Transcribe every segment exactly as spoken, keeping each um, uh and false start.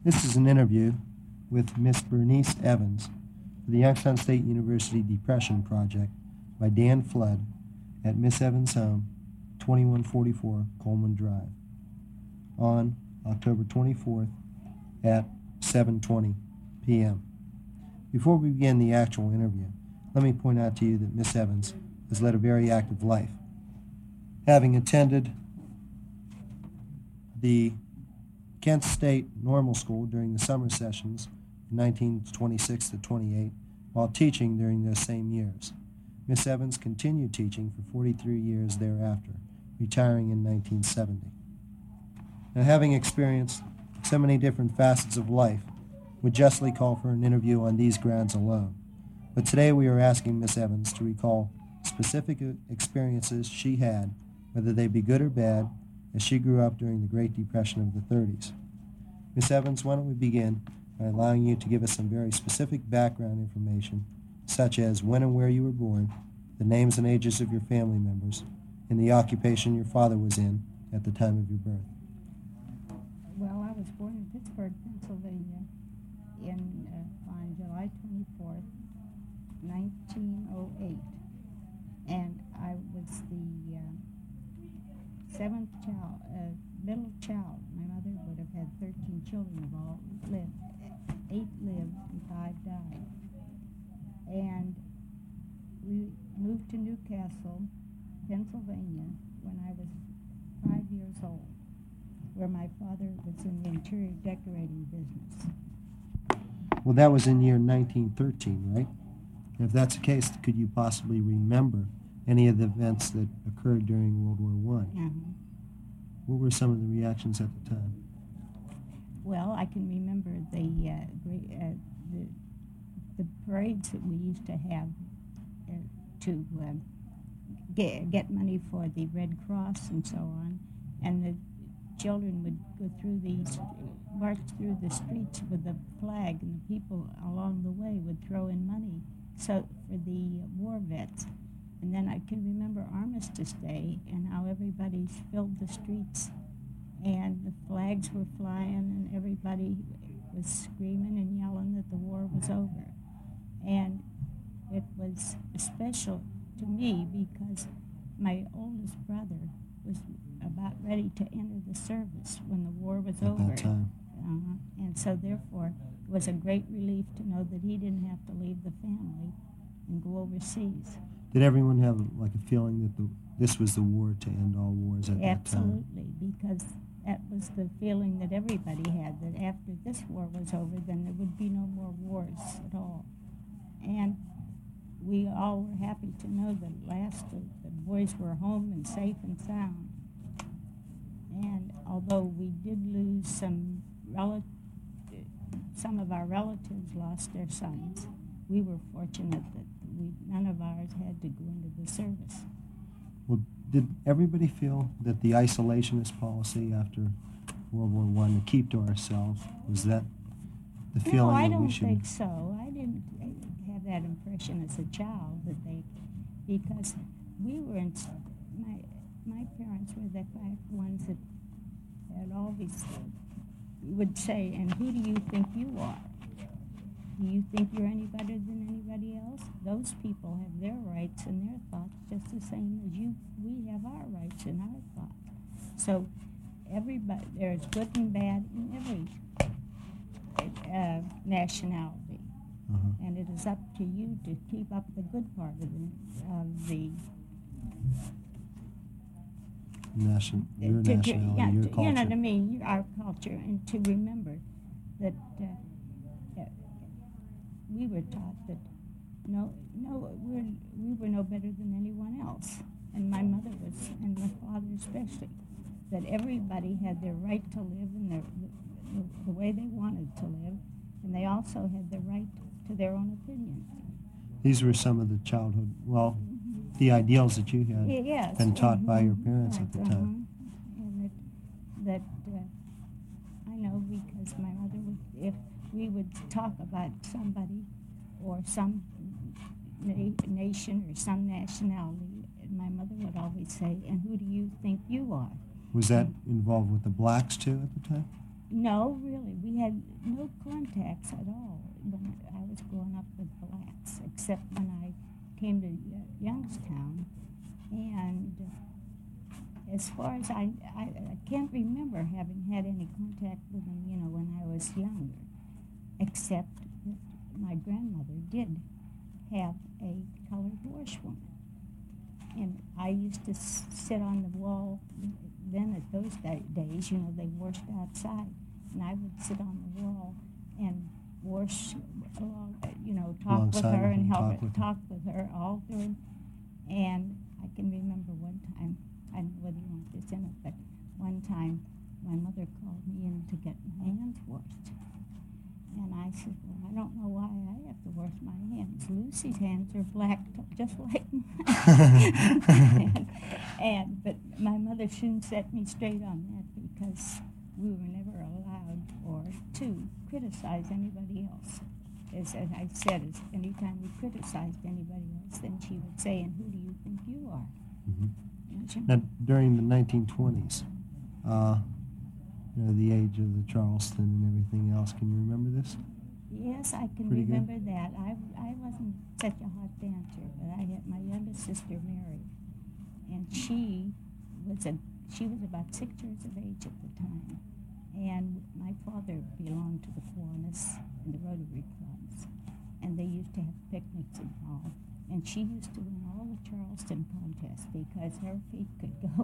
This is an interview with Miss Bernice Evans for the Youngstown State University Depression Project by Dan Flood at Miss Evans' home, twenty-one forty-four Coleman Drive, on October twenty-fourth at seven twenty p m Before we begin the actual interview, let me point out to you that Miss Evans has led a very active life, having attended the Kent State Normal School during the summer sessions of nineteen twenty-six to twenty-eight, while teaching during those same years. Miss Evans continued teaching for forty-three years thereafter, retiring in nineteen seventy. Now, having experienced so many different facets of life, would justly call for an interview on these grounds alone. But today we are asking Miss Evans to recall specific experiences she had, whether they be good or bad, as she grew up during the Great Depression of the thirties. Miss Evans, why don't we begin by allowing you to give us some very specific background information, such as when and where you were born, the names and ages of your family members, and the occupation your father was in at the time of your birth. Well, I was born in Pittsburgh, Pennsylvania, in uh, on July twenty-fourth, nineteen oh eight, and I was the uh, seventh child, uh, middle child. My mother would have had thirteen children of all lived. Eight lived and five died. And we moved to Newcastle, Pennsylvania, when I was five years old, where my father was in the interior decorating business. Well, that was in year nineteen thirteen, right? And if that's the case, could you possibly remember any of the events that occurred during World War One? Mm-hmm. What were some of the reactions at the time? Well, I can remember the uh, great, uh, the, the parades that we used to have uh, to uh, get, get money for the Red Cross and so on, and the children would go through these, march through the streets with a flag, and the people along the way would throw in money so for the war vets. And then I can remember Armistice Day and how everybody filled the streets and the flags were flying and everybody was screaming and yelling that the war was over. And it was special to me because my oldest brother was about ready to enter the service when the war was At over. that time. Uh, and so therefore it was a great relief to know that he didn't have to leave the family and go overseas. Did everyone have like a feeling that the, this was the war to end all wars at that time? Absolutely, because that was the feeling that everybody had, that after this war was over, then there would be no more wars at all. And we all were happy to know that at last the, the boys were home and safe and sound. And although we did lose some rel- some of our relatives lost their sons, we were fortunate that we none of ours had to go into the service. Well, did everybody feel that the isolationist policy after World War One, to keep to ourselves, was that the No, feeling I that don't we should? think so. I didn't have that impression as a child that they, because we were in, my my parents were the ones that had always would say, "And who do you think you are? Do you think you're any better than anybody else? Those people have their rights and their thoughts just the same as you. We have our rights and our thoughts." So everybody, there's good and bad in every uh, nationality. Uh-huh. And it is up to you to keep up the good part of the, of the Nation, your to, nationality, to, yeah, your to, culture. you know what I mean, our culture, and to remember that uh, uh, we were taught that no, no, we're, we were no better than anyone else, and my mother was, and my father especially, that everybody had their right to live in their, the, the way they wanted to live, and they also had the right to their own opinion. These were some of the childhood, well, the ideals that you had Y- yes. been taught by your Mhm. parents Right, at the uh-huh. time. And that, that uh, I know because my mother would, if we would talk about somebody or some na- nation or some nationality, my mother would always say, "And who do you think you are?" Was that involved with the blacks too at the time? No, really, we had no contacts at all when I was growing up with blacks, except when I came to uh, Youngstown. And as far as I, I, I can't remember having had any contact with them, you know, when I was younger, except that my grandmother did have a colored washwoman. And I used to s- sit on the wall. Then at those da- days, you know, they washed outside. And I would sit on the wall and wash along, uh, you know, talk with Alongside her of and her, help talk her, with her. talk with her all during. And I can remember one time, I don't know whether you want this in it, but one time my mother called me in to get my hands washed. And I said, well, I don't know why I have to wash my hands. Lucy's hands are black, t- just like mine. and, and but my mother soon set me straight on that because we were never allowed or to criticize anybody else. As, as I said, as anytime we criticized anybody else, then she would say, "And who do you think you are?" Mhm. And she- Now, during the nineteen twenties, uh, you know, the age of the Charleston and everything else, can you remember this? Yes, I can Pretty good. remember that. I, I wasn't such a hot dancer, but I had my youngest sister Mary, and she was a she was about six years of age at the time, and my father belonged to the Kiwanis and the Rotary clubs, and they used to have picnics and all. And she used to win all the Charleston contests because her feet could go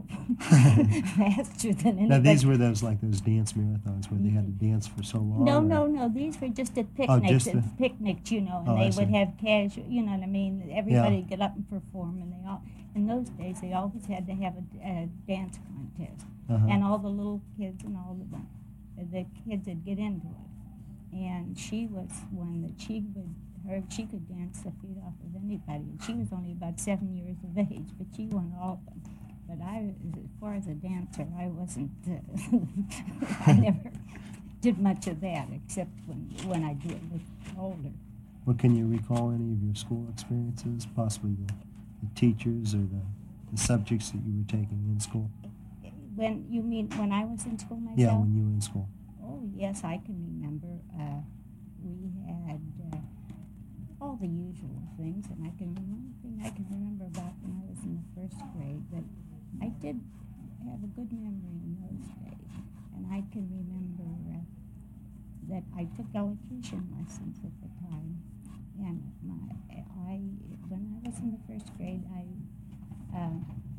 faster than anybody. Now, these were those like those dance marathons where they had to dance for so long. No, or- no, no. These were just at Oh, picnics, just at the- picnics, you know, and Oh, I they would see. have casual, you know what I mean. Everybody would get up and perform, and they all. In those days, they always had to have a, a dance contest, Uh-huh. and all the little kids and all the the kids would get into it. And she was one that she would. Her, she could dance the feet off of anybody. And she was only about seven years of age, but she won all of them. But I, as far as a dancer, I wasn't. Uh, I never did much of that, except when when I grew was older. Well, can you recall any of your school experiences, possibly the, the teachers or the, the subjects that you were taking in school? When you mean when I was in school myself? Yeah, when you were in school. Oh yes, I can remember. Uh, we had uh, all the usual things, and I can one thing I can remember about when I was in the first grade that I did have a good memory in those days, and I can remember uh, that I took elocution lessons at the time, and my I when I was in the first grade I uh,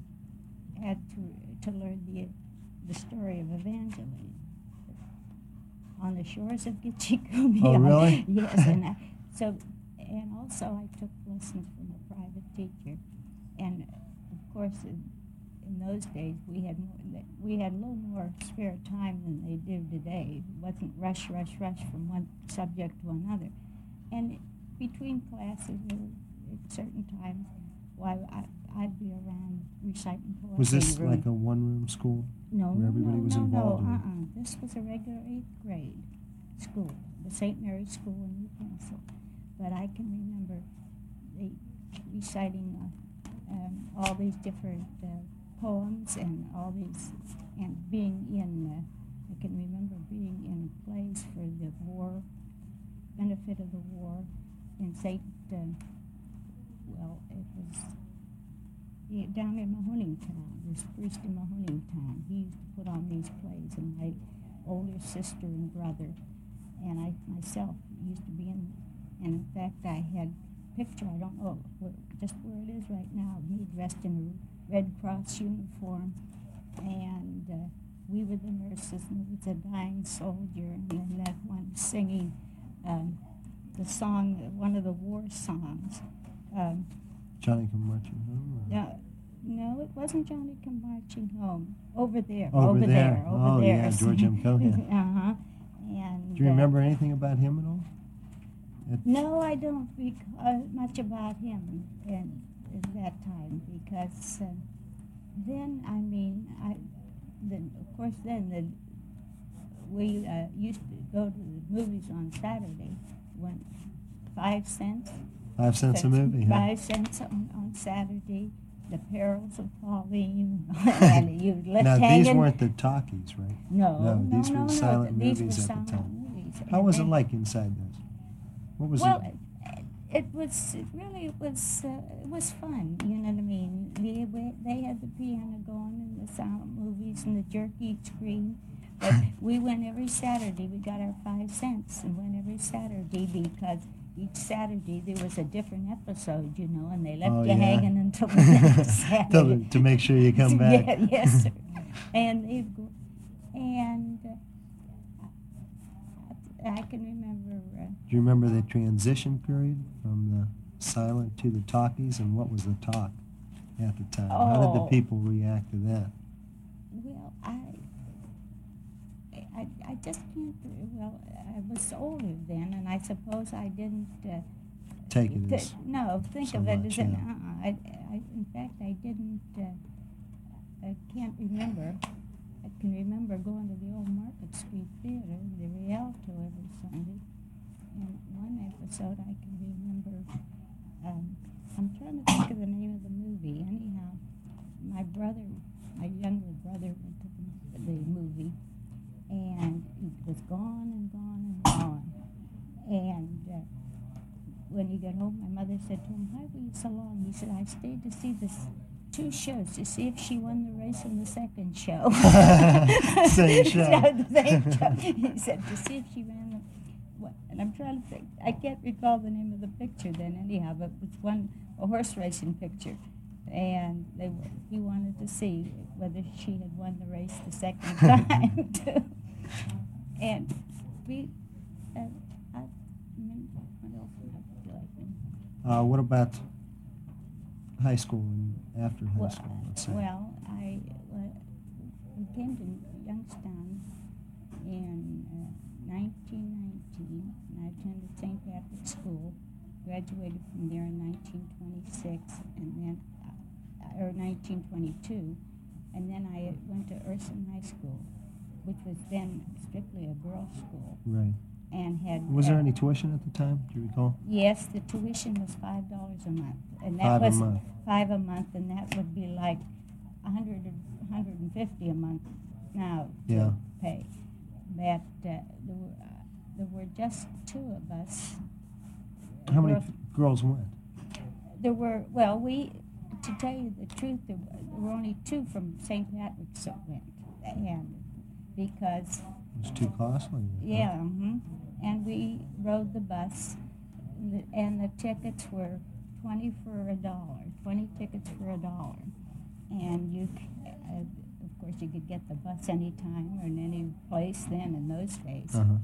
had to to learn the the story of Evangeline on the shores of Gitchigumi. Oh, really? Yes, and I, so and also I took lessons from a private teacher, and of course in, in those days we had more, we had a little more spare time than they do today. It wasn't rush, rush, rush from one subject to another, and between classes at certain times, why I, I'd be around reciting poetry. Was this room. like a one-room school? No, where everybody no, was no, involved no, in it? uh-uh. This was a regular eighth grade school, the Saint Mary's School in Newcastle. But I can remember the reciting uh, um, all these different uh, poems and all these, and being in, uh, I can remember being in plays for the war, benefit of the war in Saint, uh, well, it was yeah, down in Mahoningtown, this priest in Mahoningtown. He used to put on these plays, and my older sister and brother and I myself used to be in. And in fact, I had a picture, I don't know where, just where it is right now, of me dressed in a Red Cross uniform, and uh, we were the nurses, and there was a dying soldier, and then that one singing um, the song, one of the war songs. Um, Johnny Come Marching Home? or- no, no, it wasn't Johnny Come Marching Home. Over there, Over over there. there, over Oh, there. yeah, George M. Cohan. uh-huh. And, Do you uh, remember anything about him at all? At- No, I don't speak uh, much about him in, in that time because uh, then, I mean, I, then of course, then the, we uh, used to go to the movies on Saturday when five cents. Five cents a movie, huh? Five cents on, on Saturday, The Perils of Pauline, and you left Now, hanging. these weren't the talkies, right? No, No, no, these no, were no. silent These movies were at the silent time. movies. How And was it they- like inside those? What was Well, it? it, it was it really it was uh, it was fun. You know what I mean? They they had the piano going and the silent movies and the jerky screen. But we went every Saturday. We got our five cents and went every Saturday because each Saturday there was a different episode, you know, and they left Oh, you yeah. hanging until the next Saturday. to, to make sure you come back. Yeah, yes, sir. And they go, and uh, I can remember. Uh, Do you remember the transition period from the silent to the talkies, and what was the talk at the time? How did the Oh. people react to that? Well, I, I, I just can't. Well, I was older then, and I suppose I didn't. Uh, Take it th- as no, think so of it much, as an. yeah. Uh, I, I, in fact, I didn't. Uh, I can't remember. I can remember going to the old Market Street Theater, the Rialto, every Sunday. And one episode I can remember. Um, I'm trying to think of the name of the movie. Anyhow, my brother, my younger brother, went to the, the movie, and he was gone and gone and gone. And uh, when he got home, my mother said to him, "Why were you so long?" He said, "I stayed to see this two shows to see if she won the race in the second show." Same show. Yeah, the same show. He said to see if she ran the. What? And I'm trying to think. I can't recall the name of the picture then, anyhow. But it was one a horse racing picture, and they were, he wanted to see whether she had won the race the second time too. And we. Uh, I remember what else would I like? Uh, what about high school and after high Well, school, let's say? well, I well, we came to Youngstown in uh, nineteen nineteen, and I attended Saint Patrick's School. Graduated from there in nineteen twenty-six, and then uh, or nineteen twenty-two, and then I went to Urson High School, which was then strictly a girls' school, Right. and had. Was there uh, any tuition at the time? Do you recall? Yes, the tuition was five dollars a month, and that Five a was month. five a month, and that would be like a hundred, a hundred and fifty a month now to Yeah. pay. But uh, there were uh, there were just two of us. How many Girls- girls went? There were well, we to tell you the truth, there, were- there were only two from Saint Patrick's that went, and because It was too costly. yeah, hmm and we rode the bus, and the, and the tickets were twenty for a dollar, twenty tickets for a dollar, and you, c- uh, of course, you could get the bus anytime or in any place then in those days. Uh-huh.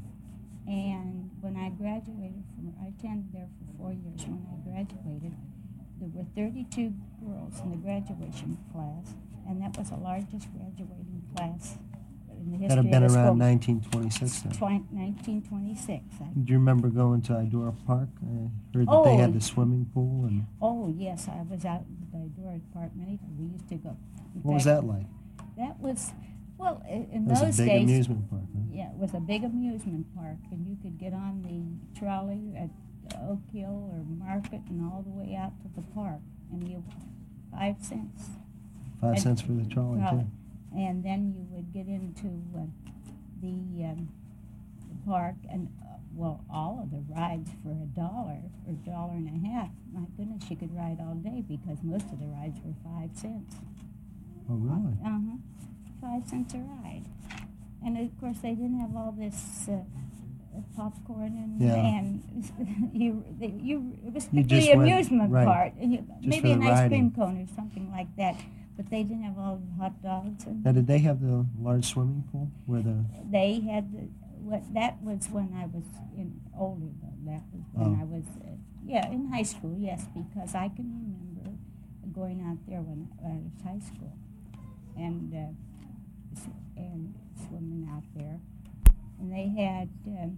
And when I graduated from, I attended there for four years. When I graduated, there were thirty-two girls in the graduation class, and that was the largest graduating class in the history That'd have been of the around school. nineteen twenty-six then. Twen- nineteen twenty-six. I, Do you remember going to Idora Park? I heard that they Oh. had the swimming pool, and oh, yes, I was out in the Idora Park many times. We used to go. In what was fact, that like? That was, well, i- in It was those a big days, amusement park, huh? yeah, it was a big amusement park, and you could get on the trolley at Oak Hill or Market and all the way out to the park, and you, five cents. Five And- cents for the trolley, trolley. too. And then you would get into uh, the, um, the park, and uh, well, all of the rides for a dollar or a dollar and a half. My goodness, you could ride all day because most of the rides were five cents. Oh, really? Uh huh. Five cents a ride, and of course they didn't have all this uh, popcorn and Yeah. and you they, you it was You strictly just went- amusement right. part, and you, Just maybe for an the ice riding. cream cone or something like that. But they didn't have all the hot dogs, and Now, did they have the large swimming pool where the? they had the what that was when I was in older though. That was when Oh. I was uh, yeah in high school. Yes, because I can remember going out there when I was high school, and uh, s- and swimming out there, and they had um,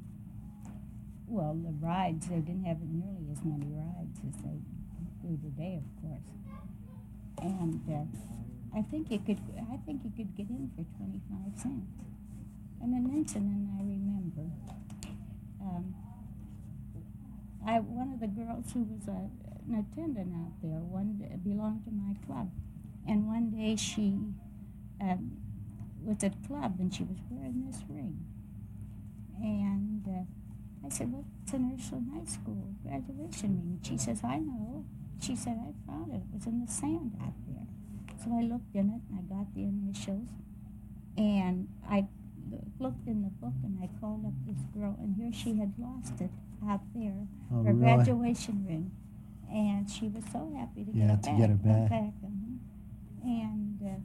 well the rides. They didn't have nearly as many rides as they do today, of course. And uh, I think you could I think you could get in for twenty-five cents. And an incident I remember. Um, I one of the girls who was a, an attendant out there one day, belonged to my club, and one day she um, was at club and she was wearing this ring, and uh, I said, "Well, it's an Ursuline High School graduation ring." She says, "I know." She said, "I found it. It was in the sand out there." So I looked in it and I got the initials, and I looked in the book and I called up this girl, and here she had lost it out there, Oh, her really? graduation ring, and she was so happy to Yeah, get it to back. get it back. back uh-huh. And uh,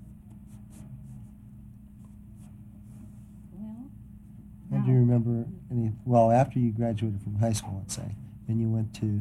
well, How do you now- remember any? Well, after you graduated from high school, let's say, then you went to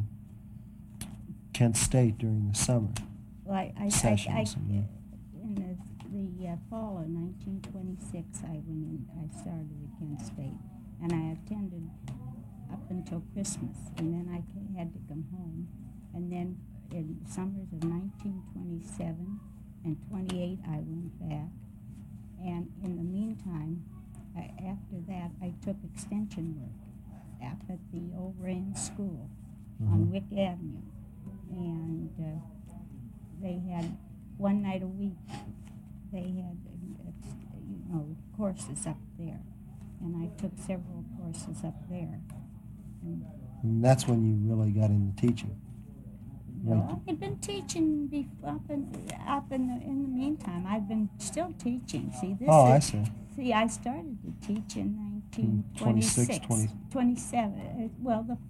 Kent State during the summer Well, I, I, I, I, sessions. and in the, the uh, fall of nineteen twenty-six, I went in, I started at Kent State, and I attended up until Christmas, and then I ca- had to come home, and then in summers of nineteen twenty-seven and twenty-eight, I went back, and in the meantime, I, after that, I took extension work up at the old Rand School on Mhm. Wick Avenue, and uh, they had one night a week. They had, uh, you know, courses up there, and I took several courses up there. And, and that's when you really got into teaching. Right. well, I've been teaching bef- up in up in the in the meantime. I've been still teaching. See, this Oh, I is see. see. I started to teach in nineteen twenty-six, twenty-six, twenty twenty-seven. Uh, well, the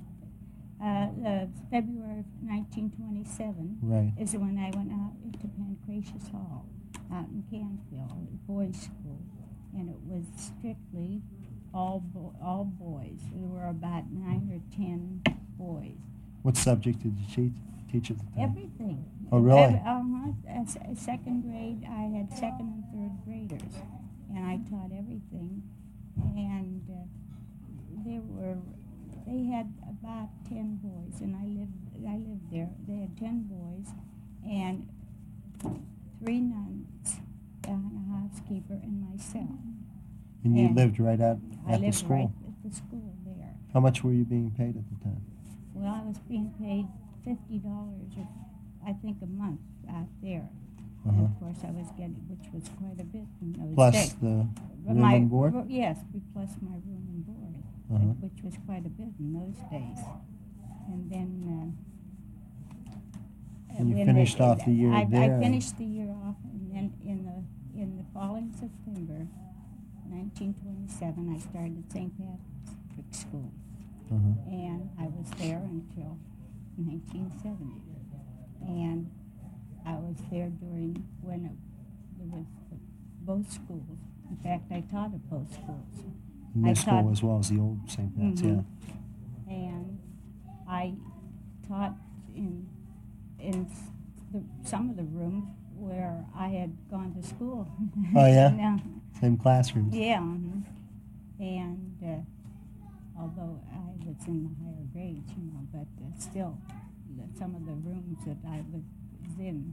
uh, the February of nineteen twenty-seven. Right. Is when I went out into Pancratius Hall, out in Canfield, a boys' school, and it was strictly all bo- all boys. There were about nine or ten boys. What subject did you teach, teach at the time? Everything. Oh, really? Every, uh-huh. As a second grade, I had second and third graders, and I taught everything. And uh, there were, they had about ten boys, and I lived, I lived there. They had ten boys, and three nuns, and a housekeeper, and myself. And you and lived right at, I at the lived school? right at the school there. How much were you being paid at the time? Well, I was being paid fifty dollars, or I think, a month out there. Uh-huh. And of course, I was getting, which was quite a bit in those Plus days. the But room my, and board? ro- yes, be- plus my room and board, uh, Uh-huh. which was quite a bit in those days. And then uh, And you when finished off the year I, there. I finished the year off, and then in the in the following September, nineteen twenty-seven, I started Saint Patrick's School. Uh-huh. And I was there until nineteen seventy. And I was there during when it, there was both schools. In fact, I taught at both schools. In I this school taught- as well as the old Saint Pat's, Mhm. yeah. And I taught in in s- the, some of the rooms where I had gone to school. Oh, yeah? No. Same classrooms. Yeah. mhm. And uh, although I was in the higher grades, you know, but uh, still, the, some of the rooms that I was in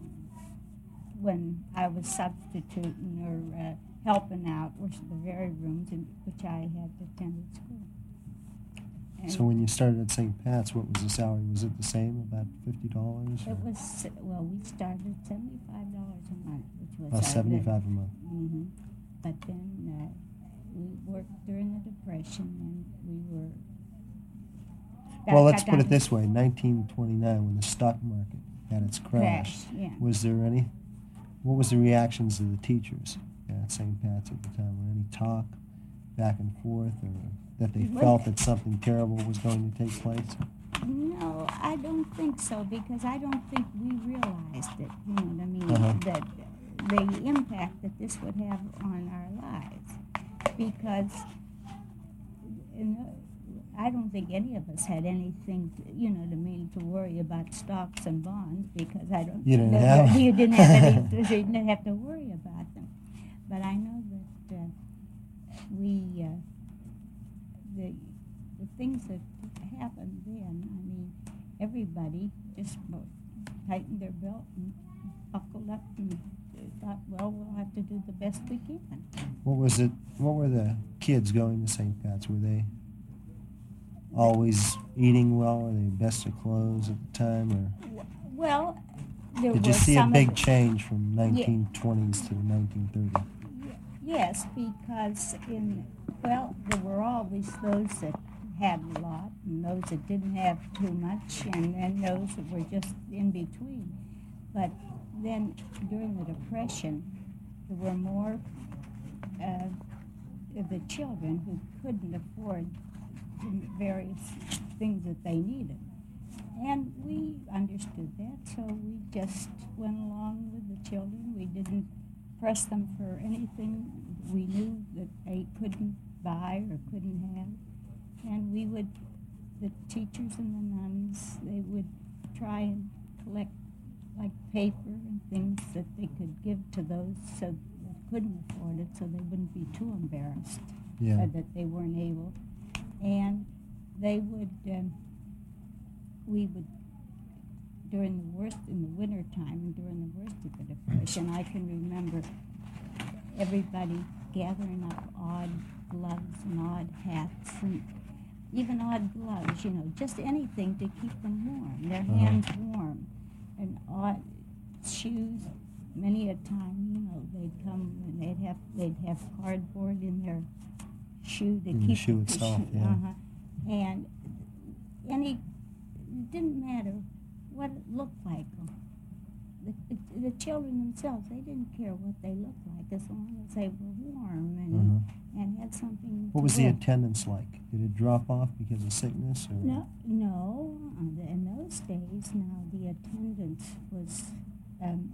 when I was substituting or uh, helping out were the very rooms in which I had attended school. And So when you started at Saint Pat's, what was the salary? Was it the same, about fifty dollars? it was, well, we started at seventy-five dollars a month, which was Oh, seventy-five a month. Mm-hmm. But then uh, we worked during the Depression, and we were. Well, let's got put it down- this way. nineteen twenty-nine, when the stock market had its crash, Crash, yeah. was there any, what was the reactions of the teachers at Saint Pat's at the time? Were any talk back and forth, or that they Well, felt that something terrible was going to take place? No, I don't think so, because I don't think we realized it, you know what I mean? Uh-huh. That the impact that this would have on our lives. Because in the, I don't think any of us had anything, to, you know, to mean to worry about stocks and bonds, because I don't. You didn't no, have- You didn't have any. You didn't have to worry about them. But I know that uh, we, uh, the the things that happened then. I mean, everybody just bo- tightened their belt and buckled up and thought, well, we'll have to do the best we can. What was it? What were the kids going to Saint Pat's? Were they always eating well? Were they best of clothes at the time, or Well, there did were you see a some big of, change from yeah, nineteen twenties to the nineteen thirties? yes, because in, well, there were always those that had a lot and those that didn't have too much, and then those that were just in between. But then during the Depression, there were more uh, of the children who couldn't afford the various things that they needed. And we understood that, so we just went along with the children. We didn't press them for anything we knew that they couldn't buy or couldn't have. And we would, the teachers and the nuns, they would try and collect like paper and things that they could give to those so that couldn't afford it, so they wouldn't be too embarrassed Yeah. uh, that they weren't able. And they would, um, we would, during the worst, in the winter time and during the worst of the Depression, I can remember everybody gathering up odd gloves and odd hats and even odd gloves, you know, just anything to keep them warm, their Uh-huh. hands warm, and odd shoes. Many a time, you know, they'd come and they'd have they'd have cardboard in their shoe to In the keep shoe the itself, shoe, yeah. uh-huh. And any, it didn't matter what it looked like. The, the, the children themselves, they didn't care what they looked like as long as they were warm and Uh-huh. and had something. What to was the wear. attendance like? Did it drop off because of sickness, or? No, no. uh, In those days, now the attendance was um,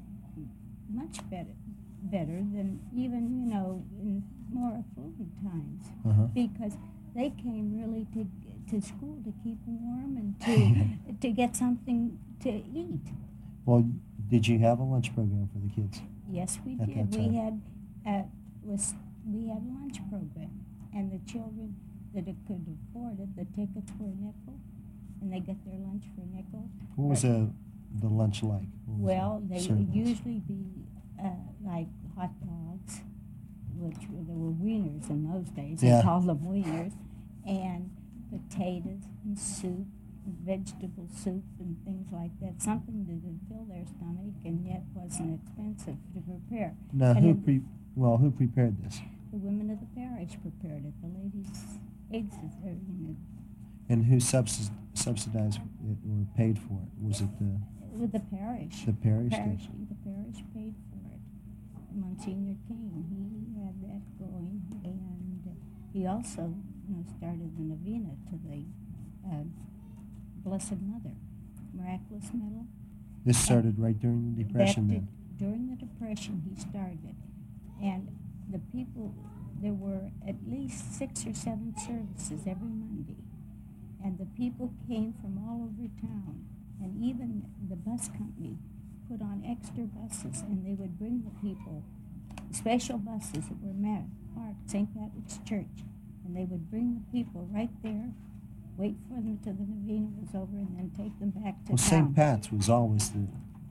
much better, better than even you know in more affluent times, Uh-huh. because they came really to to school to keep warm and to to get something to eat. Well, did you have a lunch program for the kids? Yes, we At did. that We time. had uh, was we had a lunch program, and the children that it could afford it, the tickets were a nickel, and they got their lunch for a nickel. What was But- the the lunch like? What was Well, the they servings? would usually be uh, like hot dogs, which were, there were wieners in those days. They Yeah. called them wieners, and potatoes and soup, and vegetable soup and things like that. Something that would fill their stomach and yet wasn't expensive to prepare. Now, and who then pre? Well, who prepared this? the women of the parish prepared it. The ladies' aids, or, you know, And who subsid- subsidized it or paid for it? Was it the with the parish. the parish? did? parish, the parish paid for it. Monsignor Kane, he had that going, and he also, you know, started the novena to the uh, Blessed Mother, miraculous medal. This started right during the Depression, That then. did- during the Depression, he started, and the people, there were at least six or seven services every Monday, and the people came from all over town, and even the bus company put on extra buses, and they would bring the people, special buses that were mar- marked Saint Patrick's Church, and they would bring the people right there, wait for them till the novena was over, and then take them back to Well, town. Saint Pat's was always the,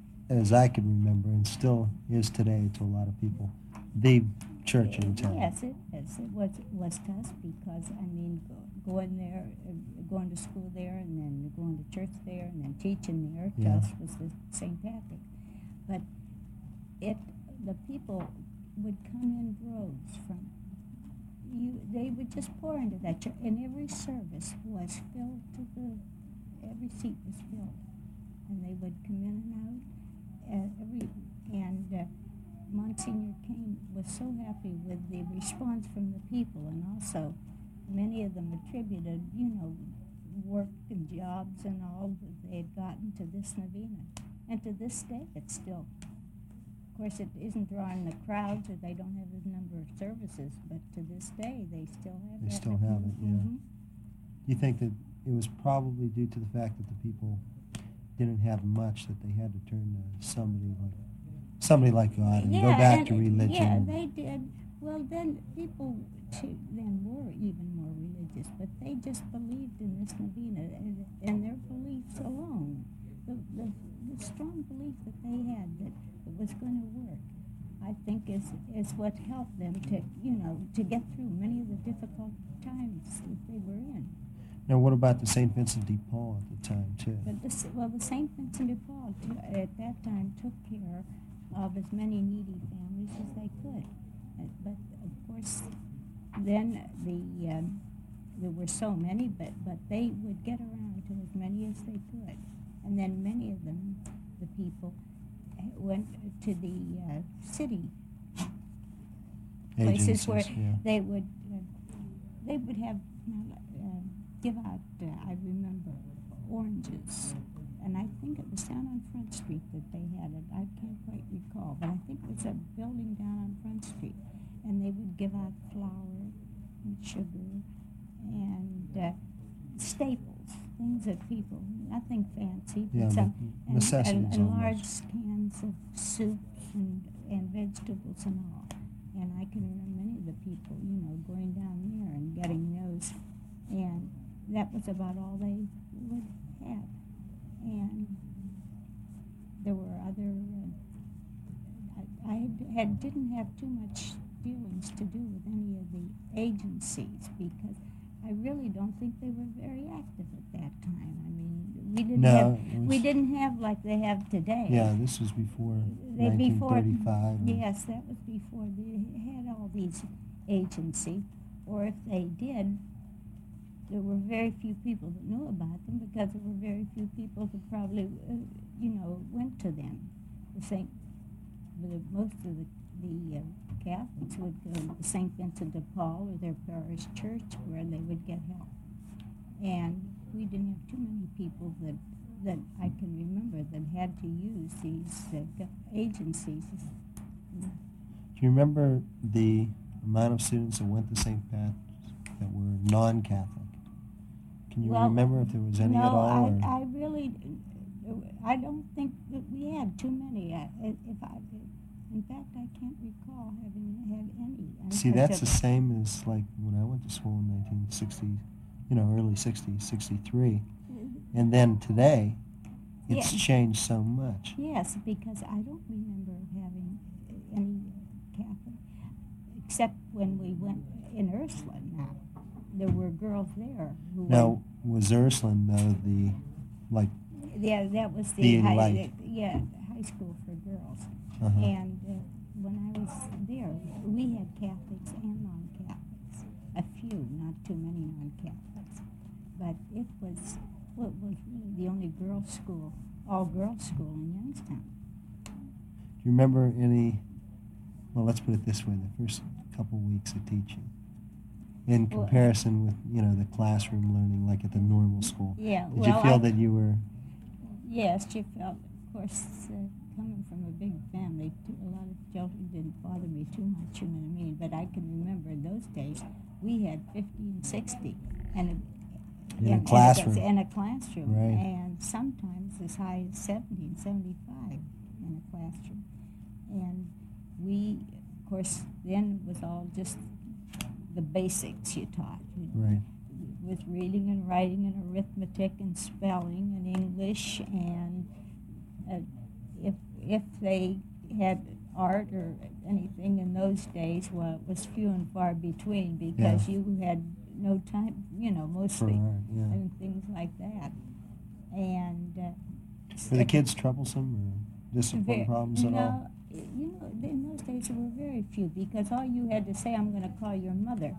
as I can remember, and still is today to a lot of people, the church in town. Yes, it is. It was, it was to us because, I mean, go, going there, uh, going to school there, and then going to church there, and then teaching there, to Yeah. us was the Saint Patrick. But it, the people would come in droves from, you, they would just pour into that church, and every service was filled to the, every seat was filled. And they would come in and out, uh, every, and uh, Monsignor Kane was so happy with the response from the people, and also many of them attributed, you know, work and jobs and all that they had gotten to this novena. And to this day, it's still, of course, it isn't drawing the crowds, or they don't have the number of services, but to this day, they still have They that still have it, yeah. Mhm. Do you think that it was probably due to the fact that the people didn't have much, that they had to turn to somebody like somebody like God and go back and to it- religion? Yeah, and- they did. Well, then people too, then were even more religious, but they just believed in this novena and, and their beliefs alone, the, the, the strong belief that they had that it was going to work, I think is is what helped them to, you know, to get through many of the difficult times that they were in. Now, what about the Saint Vincent de Paul at the time, too? But the, S- well, the Saint Vincent de Paul t- at that time took care of as many needy families as they could. Uh, But of course, then the um, there were so many, but but they would get around to as many as they could, and then many of them, the people, uh, went to the uh, city places where Agencies, yeah. they would uh, they would have uh, give out. Uh, I remember oranges, and I think it was down on Front Street that they had it. I can't quite recall, but I think it was a building down on Front Street, and they would give out flour and sugar and uh, staples, things that people, nothing fancy, but Yeah, some but necessities and, and, and large almost. cans of soups and, and vegetables and all. And I can remember many of the people, you know, going down there and getting those. And that was about all they would have. And there were other, uh, I, I had, had, didn't have too much dealings to do with any of the agencies because I really don't think they were very active at that time. I mean, we didn't No, have, it was- we didn't have like they have today. Yeah, this was before They nineteen before thirty-five. and- yes, that was before they had all these agencies, or if they did, there were very few people that knew about them because there were very few people that probably, uh, you know, went to them. The Saint, the, most of the the uh, Catholics would go to Saint Vincent de Paul or their parish church where they would get help, and we didn't have too many people that that I can remember that had to use these uh, go- agencies. Do you remember the amount of students that went to Saint Pat's that were non-Catholic? Can you Well, remember if there was any no, at all? or- I, I really, I don't think that we had too many. I, if I, in fact, I can't recall having had any. See, because that's the of- same as like when I went to school in nineteen sixty, you know, early sixties, sixty-three. And then today, it's Yeah. changed so much. Yes, because I don't remember having any Catholic, except when we went in Ursuline. Now, there were girls there who Now, was Ursuline, though, the, like, were, yeah, that was the, The high, light. yeah, high school for girls. uh-huh. And uh, when I was there, we had Catholics and non-Catholics. A few, not too many non-Catholics. But it was, well, it was really the only girls' school, all-girls school in Youngstown. Do you remember any, well, let's put it this way, the first couple weeks of teaching, in Well, comparison with, you know, the classroom learning like at the normal school? Yeah, Did well, you feel I, that you were, yes, you felt, of course, uh, coming from a big family, too, a lot of children didn't bother me too much, you know what I mean? But I can remember in those days, we had fifty and sixty. And a, In a and- classroom. In a classroom. Right. And sometimes as high as seventy and seventy-five in a classroom. And we, of course, then it was all just the basics you taught. You- right, with reading and writing and arithmetic and spelling and English, and uh, if if they had art or anything in those days, well, it was few and far between because Yeah. you had no time, you know, for mostly, art, yeah. and things like that. And uh, Were the kids troublesome or discipline Ve- problems at no, all? you know, in those days there were very few because all you had to say, I'm going to call your mother.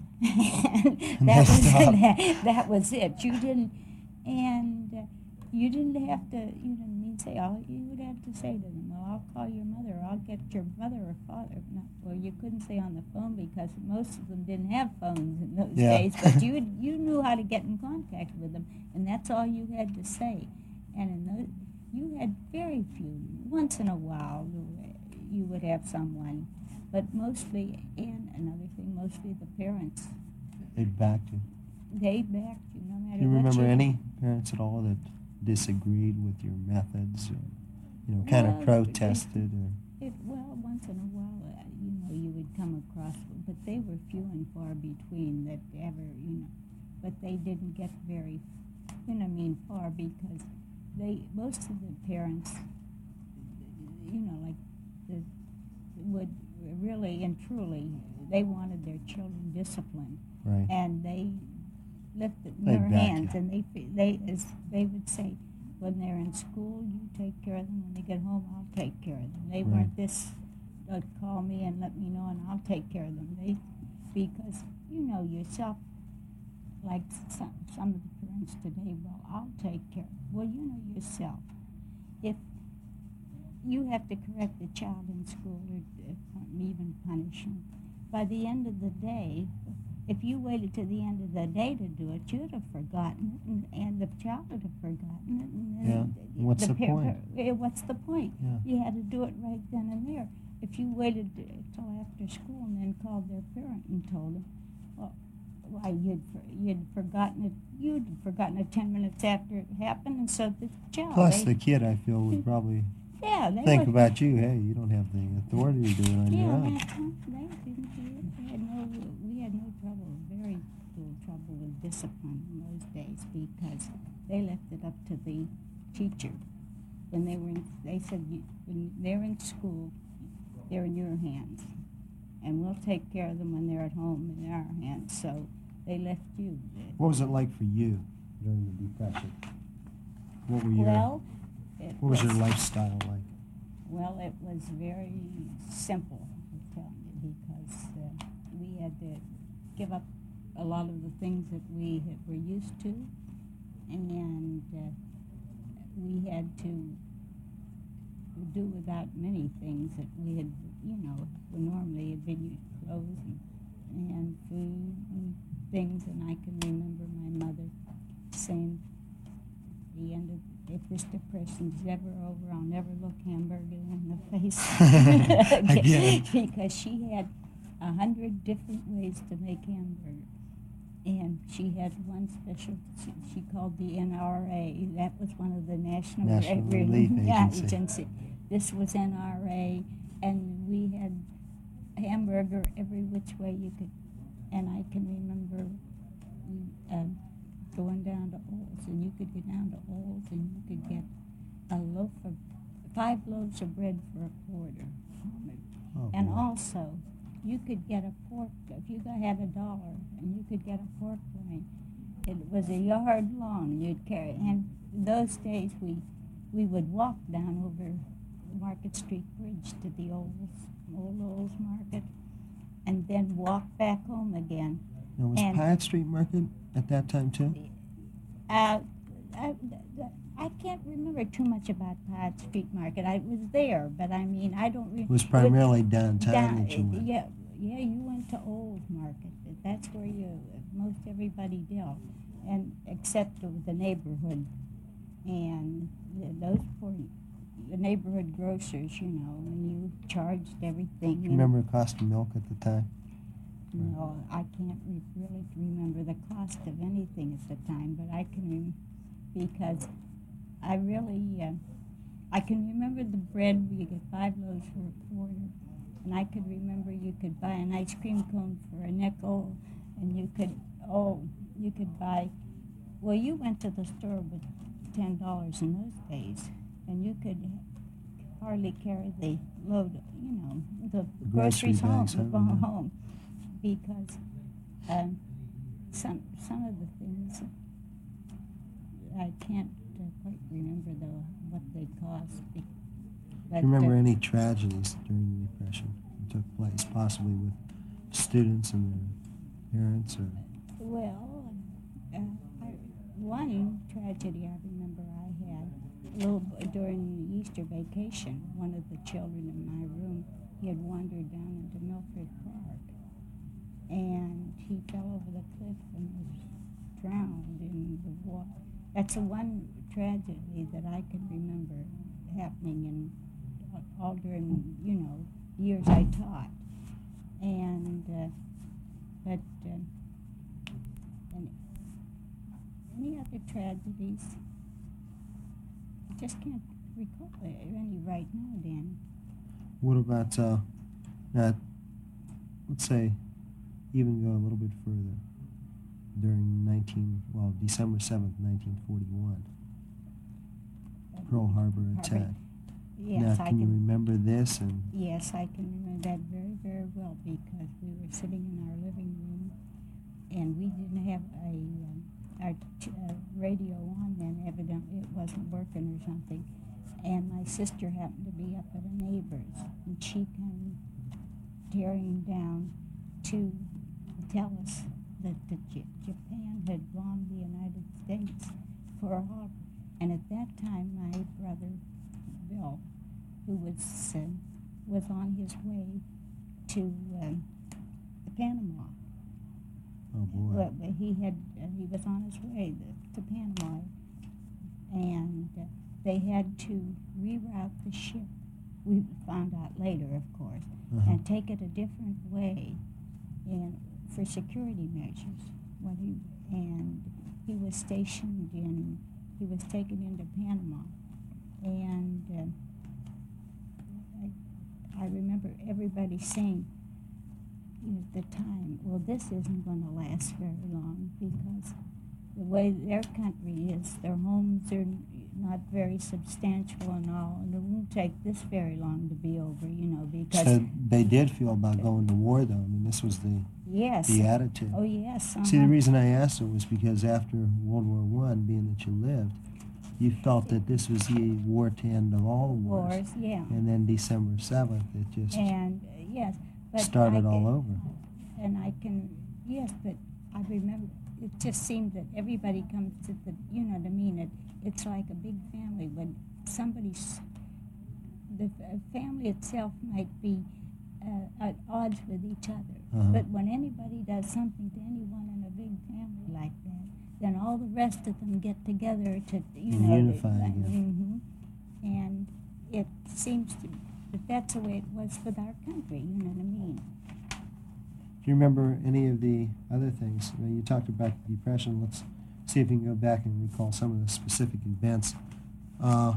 And And that they was stopped. that, that was it. You didn't, and uh, you didn't have to, you know, what I mean, say, oh, you would have to say to them, well, I'll call your mother, or I'll get your mother or father. No, well, you couldn't say on the phone because most of them didn't have phones in those Yeah. days, but you would- you knew how to get in contact with them, and that's all you had to say. And in those, you had very few. Once in a while, you would have someone, but mostly, and another thing, mostly the parents. They backed you. They backed you no matter Do you what remember you any parents at all that disagreed with your methods or, you know, kind Well, of protested or? It, well, once in a while, uh, you know, you would come across, but they were few and far between that ever, you know, but they didn't get very, you know, I mean, far because they, most of the parents, you know, like, the, would really and truly, they wanted their children disciplined. Right. And they lifted in They their back hands, you. and they fe- they as they would say, when they're in school, you take care of them. When they get home, I'll take care of them. They Right. weren't this. Uh, call me and let me know, and I'll take care of them. They, because you know yourself, like some some of the parents today. Well, I'll take care. Well, you know yourself. If you have to correct the child in school or uh, even punish them, by the end of the day, if you waited to the end of the day to do it, you'd have forgotten it, and, and the child would have forgotten it. And then Yeah. What's the par- point? eh, what's the point? Yeah. You had to do it right then and there. If you waited until after school and then called their parent and told them, well, why you'd for, you'd forgotten it. You'd forgotten it ten minutes after it happened, and so did the child. Plus, They- the kid, I feel, would probably yeah, they think would, about you. Hey, you don't have the authority to do it on yeah, your own. that's huh? They didn't do it. They had no. We had no trouble. Very little trouble with discipline in those days because they left it up to the teacher. When they were, in, they said, you, when they're in school, they're in your hands, and we'll take care of them when they're at home in our hands. So they left you. What was it like for you during the Depression? What were your Well, it What was your lifestyle like? Well, it was very simple, I'm telling you, because uh, we had to give up a lot of the things that we had, were used to, and uh, we had to do without many things that we had, you know, would normally had been used, clothes and, and food and things, and I can remember my mother saying, the end of if this depression's ever over, I'll never look hamburger in the face Again. because she had a hundred different ways to make hamburger, and she had one special she, she called the N R A. That was one of the National, National Re- Relief yeah, Agency. agency. This was N R A, and we had hamburger every which way you could. And I can remember. Um, going down to Oles, and you could go down to Oles and you could get a loaf of, five loaves of bread for a quarter. Oh, And boy. also, you could get a pork, if you got- had a dollar, and you could get a pork loin. It was a yard long, and you'd carry, and in those days we, we would walk down over the Market Street Bridge to the Oles, old Oles Market, and then walk back home again. Now, was and- Piatt Street Market at that time too? Uh, I, I can't remember too much about Piatt Street Market. I was there, but I mean, I don't remember. It was primarily downtown that you went. Yeah, yeah, you went to Old Market. That's where you most everybody dealt, and except the, the neighborhood, and the, those poor, the neighborhood grocers, you know, and you charged everything. Do you remember the cost of milk at the time? No, I can't re- really remember the cost of anything at the time, but I can rem- because I really uh, I can remember the bread where you get five loaves for a quarter, and I could remember you could buy an ice cream cone for a nickel, and you could oh you could buy well you went to the store with ten dollars in those days, and you could hardly carry the load, you know, the Grocery groceries home, bags, huh? home, Yeah. home, because um, some some of the things I can't uh, quite remember the what they cost. be- But, Do you remember uh, any tragedies during the Depression that took place, possibly with students and their parents, or Well, uh, I, one tragedy I remember I had a little b- during the Easter vacation. One of the children in my room, he had wandered down into Milford Park, and he fell over the cliff and was drowned in the water. That's the one tragedy that I can remember happening in all during, you know, years I taught. And uh, but. Uh, and any other tragedies? I just can't recall any right now, Dan. what about, uh, now, let's say, even go a little bit further, during nineteen, well, December seventh, nineteen forty-one, Pearl Harbor attack. Yes, now, I can you can. remember this? And Yes, I can remember that very, very well because we were sitting in our living room, and we didn't have a um, our t- uh, radio on then. Evidently it wasn't working or something. And my sister happened to be up at a neighbor's, and she came tearing down to tell us that the J- Japan had bombed the United States for a harbor. And at that time, my brother Bill, who was uh, was on his way to um, Panama. Oh boy. Well, he had uh, he was on his way to, to Panama, and uh, they had to reroute the ship. We found out later, of course, Uh-huh. and take it a different way, and for security measures. When he and he was stationed in, he was taken into Panama, and uh, I, I remember everybody saying at the time, well, this isn't going to last very long because the way their country is, their homes are not very substantial and all, and it won't take this very long to be over, you know, because... So they did feel about going to war, though. I mean, this was the Yes. the attitude. Oh, yes. Uh-huh. See, the reason I asked it was because after World War One, being that you lived, you felt that this was the war to end of all wars. Wars, yeah. And then December seventh, it just And, uh, yes. But started I, all over. And I can, yes, but I remember, it just seemed that everybody comes to the, you know what I mean? It, it's like a big family. When somebody's, the f- family itself might be uh, at odds with each other. Uh-huh. But when anybody does something to anyone in a big family like that, then all the rest of them get together to, you And know. unify to, again. hmm And it seems to that that's the way it was with our country, you know what I mean? Do you remember any of the other things? You know, you talked about the Depression. Let's see if we can go back and recall some of the specific events. Uh,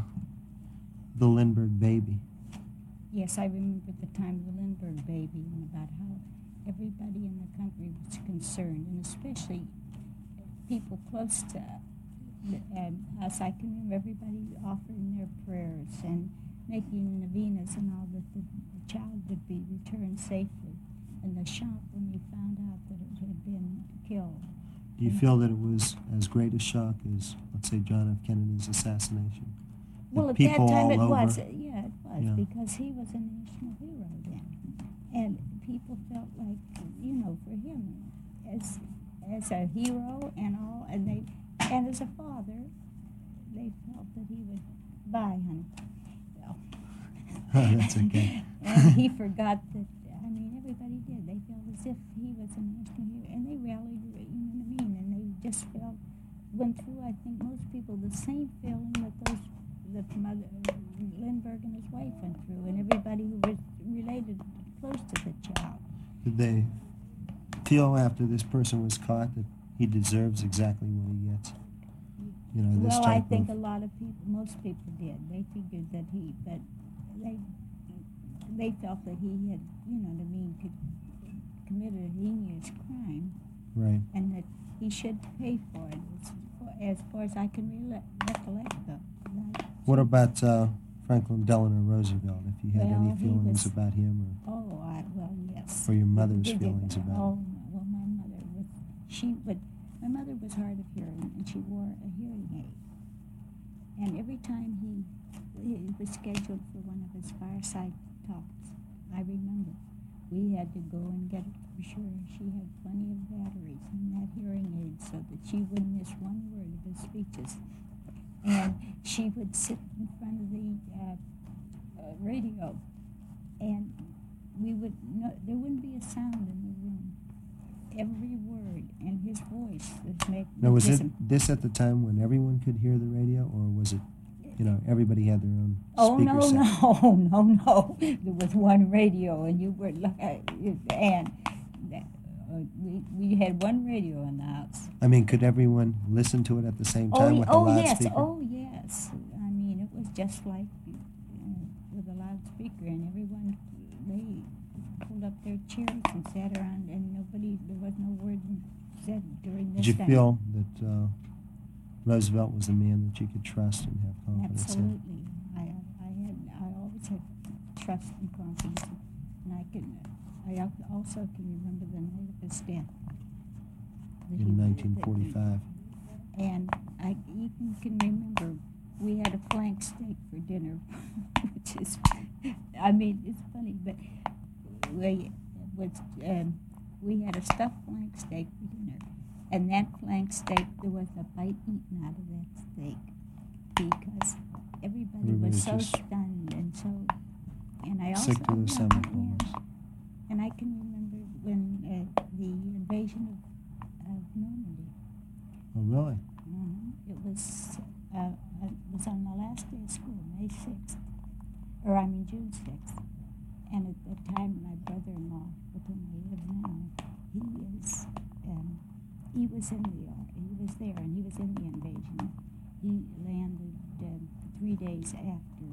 the Lindbergh baby. Yes, I remember the time of the Lindbergh baby and about how everybody in the country was concerned, and especially people close to um, us. I can remember everybody offering their prayers and making novenas and all that the, the child would be returned safely. And the shock when we found out that it had been killed. Do you feel that it was as great a shock as, let's say, John F. Kennedy's assassination? Well, The at that people time it all over- was, yeah, it was, Yeah. because he was a national hero then. And people felt like, you know, for him, as as a hero and all, and they, and as a father, they felt that he would, bye, honey. Well, That's okay. and he forgot that, I mean, everybody did. They felt as if he was a national hero, and they rallied, you know what I mean, and they just felt, went through, I think, most people, the same feeling that those, that mother, Lindbergh and his wife went through, and everybody who was related close to the child. Did they feel after this person was caught that he deserves exactly what he gets? You know, this Well, I type think of... a lot of people, most people did. They figured that he, but they, they felt that he had, you know what I mean, could, committed a heinous crime, Right. and that he should pay for it, as far as, far as I can re- recollect. Though. That- What about uh, Franklin Delano Roosevelt, if you had Well, any he feelings was- about him or, Oh, I, well, yes. or your mother's We did- feelings about oh, him? well, my mother was, she would, my mother was hard of hearing, and she wore a hearing aid. And every time he, he was scheduled for one of his fireside talks, I remember, we had to go and get it for sure. She had plenty of batteries in that hearing aid so that she wouldn't miss one word of his speeches. And she would sit in front of the uh, uh, radio, and we would no, there wouldn't be a sound in the room. Every word, and his voice was making. Now, was it this at the time when everyone could hear the radio, or was it, you know, everybody had their own Oh speaker no, set? no, no, no! There was one radio, and you were like, and that, uh, we we had one radio in the house. I mean, could everyone listen to it at the same Oh, time ye- with a oh yes, loudspeaker? oh yes. I mean, it was just like uh, with a loudspeaker, and everyone they pulled up their chairs and sat around, and nobody, there was no word said during this Did you time. feel that uh, Roosevelt was a man that you could trust and have confidence in? Absolutely. I, I had, I always had trust and confidence, and I can, I al- also can remember the night of his death. That he- In that nineteen he- forty-five. And I even can remember we had a flank steak for dinner, which is, I mean, it's funny, but we was um, we had a stuffed flank steak for dinner, and that flank steak, there was a bite eaten out of that steak because everybody Everybody was so just stunned and so, and I also Sick to their yeah, stomach yeah. almost. And I can remember when uh, the invasion of, of Normandy. Oh, really? Mm-hmm. It was uh, uh, it was on the last day of school, May sixth, or I mean June sixth. And at that time, my brother-in-law, with whom I live now, he is um, he was in the ar- he was there, and he was in the invasion. He landed um, three days after.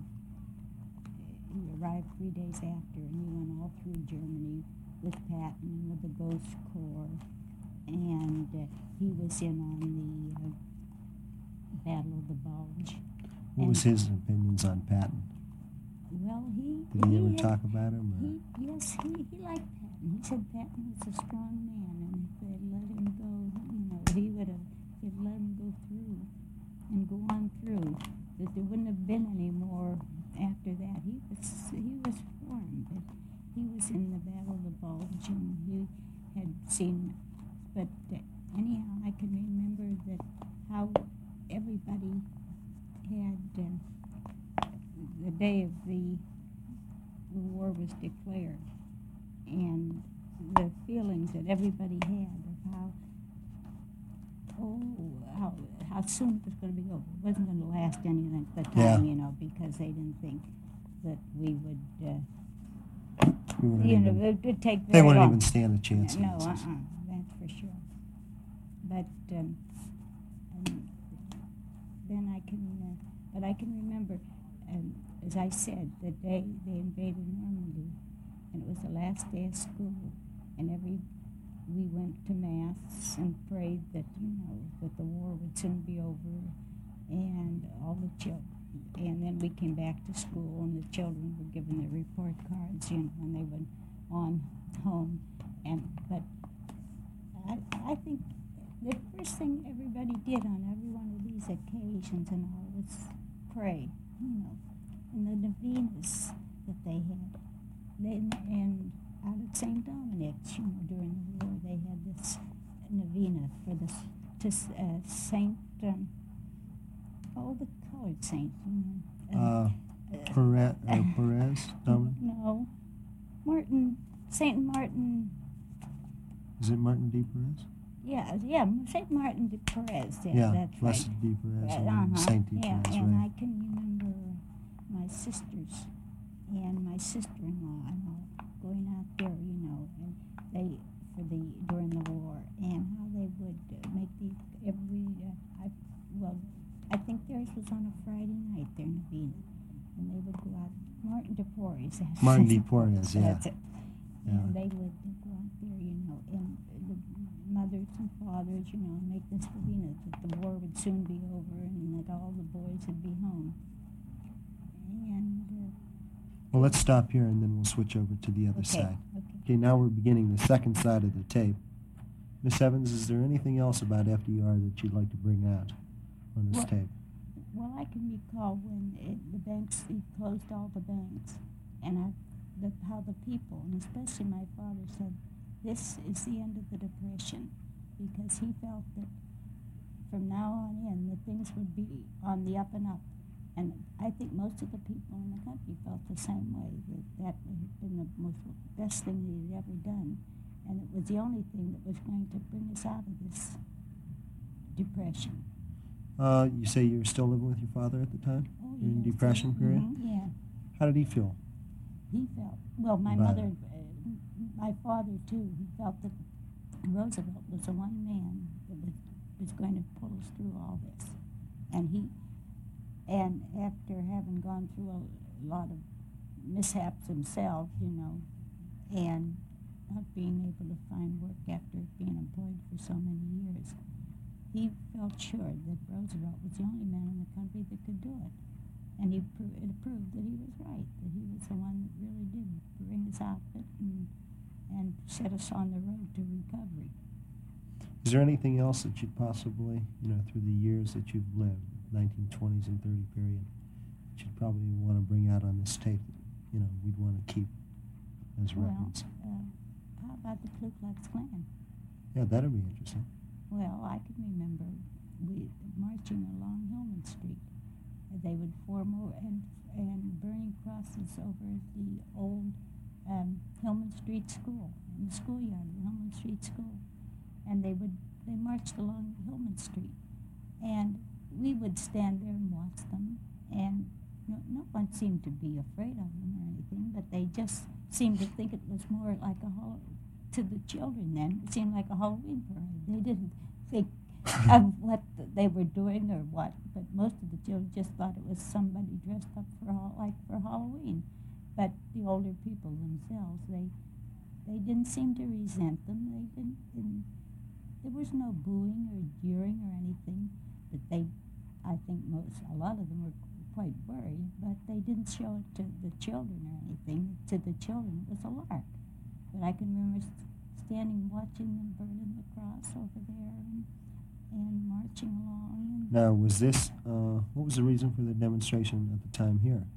He arrived three days after, and he went all through Germany with Patton and with the Ghost Corps, and uh, he was in on the uh, Battle of the Bulge. What and, was his opinions on Patton? Well, he Did he, he ever had, talk about him? Or? He yes, he, he liked Patton. He said Patton was a strong man, and if they'd let him go, you know, he would have he'd let him go through and go on through. That there wouldn't have been any more after that. He was he was for him, but he was in the Battle of the Bulge, and he had seen. But uh, anyhow, I can remember that how everybody had uh, the day of the the war was declared, and the feelings that everybody had of how oh how how soon it was going to be over. It wasn't going to last any length of time, Yeah. you know, because they didn't think that we would, uh, We wouldn't you know, even, it would take very they wouldn't long. even stand a chance No, against us. uh-uh, that's for sure. But um, um, then I can, uh, but I can remember, um, as I said, the day they invaded Normandy, and it was the last day of school, and every we went to mass and prayed that you know that the war would soon be over, and all the children. And then we came back to school, and the children were given their report cards, you know, and they went on home. And but I, I think the first thing everybody did on every one of these occasions and all was pray, you know, and the novenas that they had. They, and out at Saint Dominic's, you know, during the war, they had this novena for the to uh, Saint um, oh the colored saint, you know. Uh, uh, Perez, uh, Perez, Dominic? No, Martin Saint Martin. Is it Martin D. Perez? Yeah, yeah, Saint Martin de Perez. Yeah, Yeah, that's Blessed right. D. Perez Uh, and uh-huh. Saint D. Yeah, Perez, and right? I can remember my sisters and my sister-in-law and all going out there, you know, and they for the during the war, and how they would uh, make the every uh, I well, I think theirs was on a Friday night, their novena, and they would go out. Martin de Porres. Martin D. Porres, yeah. That's it. Yeah. And they would go out there, you know, and the mothers and fathers, you know, make this novena that the war would soon be over and that all the boys would be home. And uh, Well, let's stop here and then we'll switch over to the other okay, side. okay. Okay, now we're beginning the second side of the tape. Miss Evans, is there anything else about F D R that you'd like to bring out on this Well, tape? Well, I can recall when it, the banks, he closed all the banks, and I, the, how the people, and especially my father, said, this is the end of the Depression, because he felt that from now on in, that things would be on the up and up. And I think most of the people in the country felt the same way, that that had been the most best thing that he'd ever done. And it was the only thing that was going to bring us out of this depression. Uh, you say you were still living with your father at the time? Oh, During the yes. Depression period? Mhm, yeah. How did he feel? He felt, well, my About mother, it. uh, my father too, he felt that Roosevelt was the one man that was, was going to pull us through all this. And he, and after having gone through a lot of mishaps himself, you know, and not being able to find work after being employed for so many years, he felt sure that Roosevelt was the only man in the country that could do it. And he pro- it proved that he was right, that he was the one that really did bring us out of it and, and set us on the road to recovery. Is there anything else that you'd possibly, you know, through the years that you've lived, nineteen twenties and thirty period, that you'd probably want to bring out on this tape, you know, we'd want to keep as Well, records? uh, how about the Ku Klux Klan? Yeah, that'd be interesting. Well, I can remember we marching along Hillman Street. They would form over and and burning crosses over the old um, Hillman Street School, in the schoolyard of Hillman Street School, and they would they marched along Hillman Street, and we would stand there and watch them, and no, no one seemed to be afraid of them or anything, but they just seemed to think it was more like a hol- to the children then. It seemed like a Halloween parade. They didn't think of what they were doing or what, but most of the children just thought it was somebody dressed up for like for Halloween. But the older people themselves, they they didn't seem to resent them. They didn't. didn't there was no booing or jeering or anything. But they, I think most, a lot of them were quite worried. But they didn't show it to the children or anything. To the children, it was a lark. But I can remember standing watching them burning the cross over there and, and marching along. And Now, was this, uh, what was the reason for the demonstration at the time here?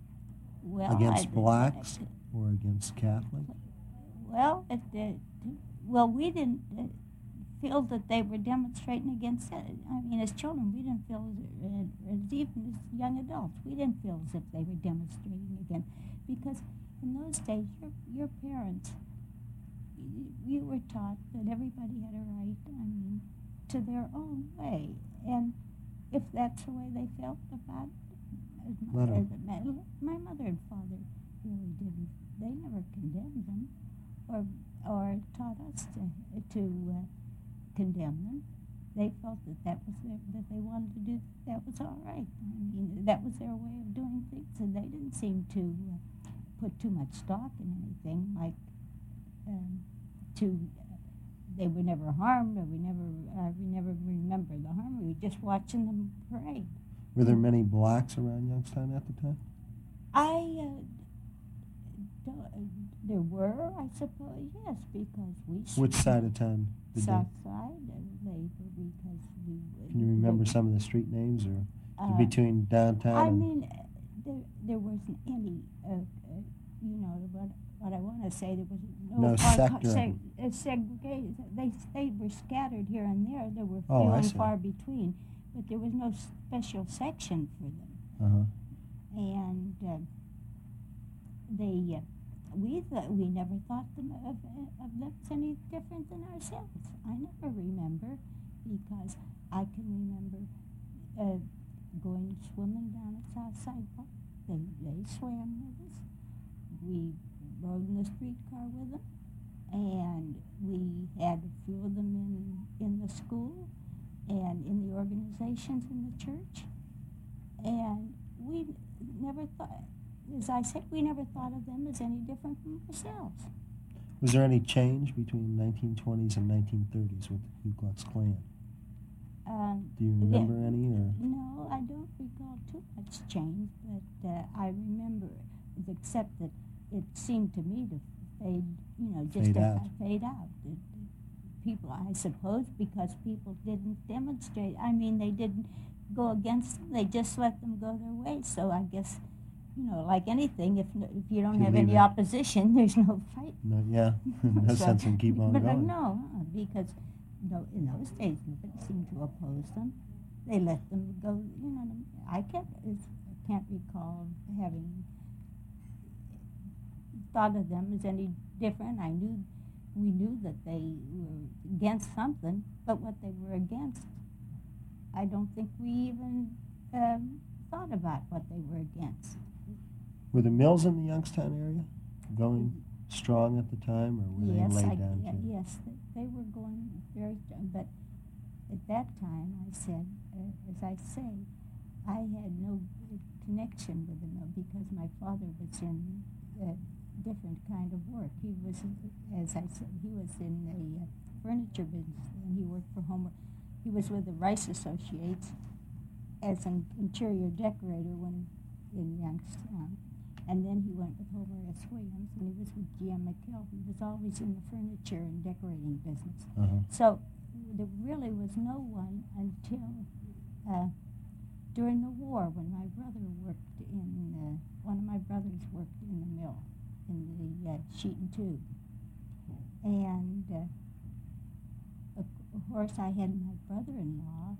well, Against I, blacks or against Catholics? Well, it, it, well, we didn't uh, feel that they were demonstrating against it. I mean, as children, we didn't feel, as, uh, as even as young adults, we didn't feel as if they were demonstrating again, because in those days, your your parents, you, you were taught that everybody had a right, I mean, to their own way, and if that's the way they felt about it, as my, Let 'em. as my, my mother and father really didn't. They never condemned them, or or taught us to to uh, condemn them. They felt that that was their, that they wanted to do. That was all right. I mean, that was their way of doing things, and they didn't seem to uh, put too much stock in anything like um, to. They were never harmed, or we never uh, we never remember the harm. We were just watching them parade. Were there many blacks around Youngstown at the time? I, uh, don't, there were, I suppose, yes, because we... Which side of town did South side, uh, they, because we... they, can you remember some of the street names or uh, between downtown I and... mean, uh, there, there wasn't any, uh, uh, you know, what, what I want to say, there was no... No uh, sector of seg, uh, segregation. They, they were scattered here and there. There were few Oh, I and see. far between, but there was no special section for them. Uh-huh. And uh, they, uh, we th- we never thought them of, of them as any different than ourselves. I never remember, because I can remember uh, going swimming down at Southside Park. They they swam with us. We rode in the streetcar with them, and we had a few of them in in the school and in the organizations in the church. And we never thought, as I said, we never thought of them as any different from ourselves. Was there any change between nineteen twenties and nineteen thirties with the Ku Klux Klan? Um, Do you remember yeah, any? Or No, I don't recall too much change, but uh, I remember, except that it seemed to me to fade, you know, just Fade to out. fade out. It, people, I suppose, because people didn't demonstrate. I mean, they didn't go against them. They just let them go their way. So I guess, you know, like anything, if if you don't You have leave any it. opposition, there's no fight. no, yeah, no So- sense in keep on but uh, going. no, uh, because no, in those days nobody seemed to oppose them. They let them go. You know, I can't it's, I can't recall having thought of them as any different. I knew we knew that they were against something, but what they were against, I don't think we even um, thought about what they were against. Were the mills in the Youngstown area going strong at the time, or were yes, they laid I, down yeah, too? yes, they, they were going very strong. But at that time, I said, uh, as I say, I had no uh, connection with the mill because my father was in a different kind of work. He was, as I said, he was in the uh, furniture business, and he worked for Homer. He was with the Rice Associates as an interior decorator when in Youngstown. And then he went with Homer S. Williams, and he was with G M. McKell. He was always in the furniture and decorating business. Uh-huh. So there really was no one until uh, during the war when my brother worked in, uh, one of my brothers worked in the mill, in the uh, sheet and tube. And uh, of, of course I had my brother-in-law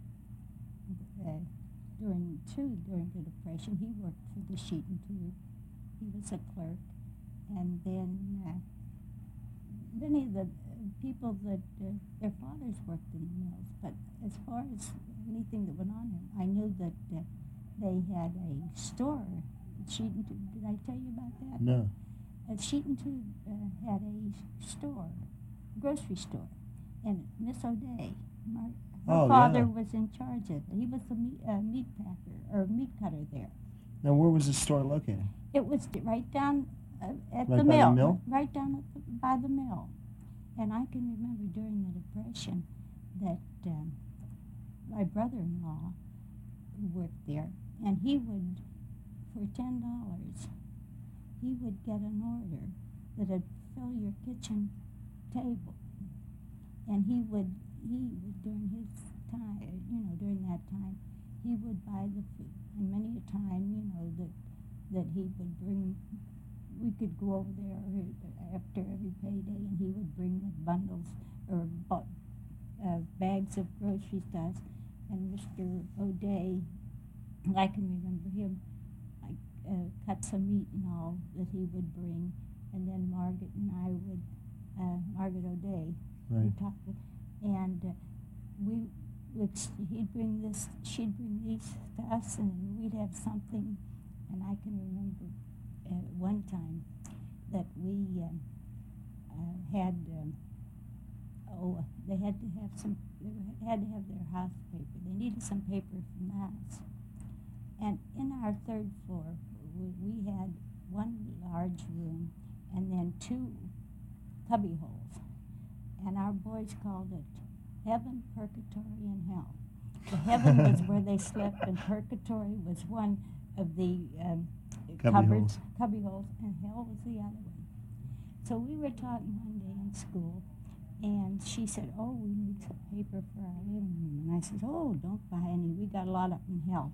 uh, during, too, during the Depression. He worked for the sheet and tube. He was a clerk. And then uh, many of the people that uh, their fathers worked in the mills, but as far as anything that went on there, I knew that uh, they had a store, sheet and tube. Did I tell you about that? No. A sheet and tube uh, had a store, grocery store, and Miss O'Day, my, her Oh, father yeah. was in charge of it. He was the meat, uh, meat packer or meat cutter there. Now, where was the store located? It was d- right down uh, at Right the by the mill, mill? right down at the, by the mill. And I can remember during the Depression that um, my brother-in-law worked there, and he would, for ten dollars, he would get an order that'd fill your kitchen table. And he would, he would, during his time, you know, during that time, he would buy the food. And many a time, you know, that that he would bring, we could go over there after every payday, and he would bring the bundles or bu- uh, bags of groceries to us. And Mister O'Day, I can remember him, like uh, cut some meat and all that he would bring, and then Margaret and I would, uh, Margaret O'Day, Right. we talked with, and uh, we would, he'd bring this, she'd bring these to us, and we'd have something. And I can remember uh, one time that we um, uh, had, um, oh, they had to have some, they had to have their house paper. They needed some paper from the house. And in our third floor, we, we had one large room and then two cubby holes. And our boys called it heaven, purgatory, and hell. The heaven was where they slept, and purgatory was one of the um, Cubby cupboards, holes. cubby holes, and hell was the other one. So we were talking one day in school, and she said, oh, we need some paper for our living room. And I said, oh, don't buy any. We got a lot up in hell.